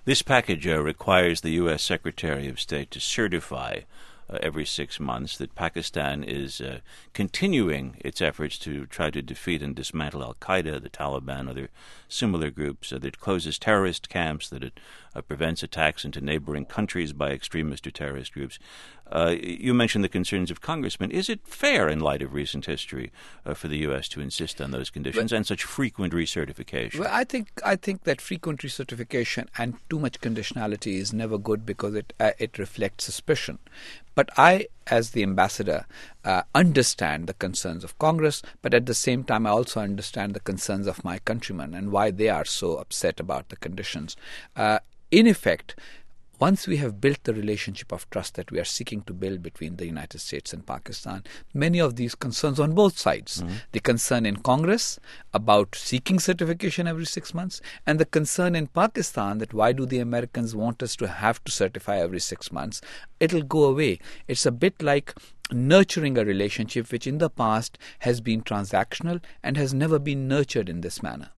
This package requires the U.S. Secretary of State to certify every 6 months that Pakistan is continuing its efforts to try to defeat and dismantle al-Qaeda, the Taliban, other similar groups, that it closes terrorist camps, that it prevents attacks into neighboring countries by extremist or terrorist groups. You mentioned the concerns of congressmen. Is it fair, in light of recent history, for the U.S. to insist on those conditions and such frequent recertification? Well, I think that frequent recertification and too much conditionality is never good because it reflects suspicion. But I, as the ambassador, understand the concerns of Congress, but at the same time I also understand the concerns of my countrymen and why they are so upset about the conditions. In effect, once we have built the relationship of trust that we are seeking to build between the United States and Pakistan, many of these concerns on both sides, the concern in Congress about seeking certification every 6 months, and the concern in Pakistan that why do the Americans want us to have to certify every 6 months, it'll go away. It's a bit like nurturing a relationship which in the past has been transactional and has never been nurtured in this manner.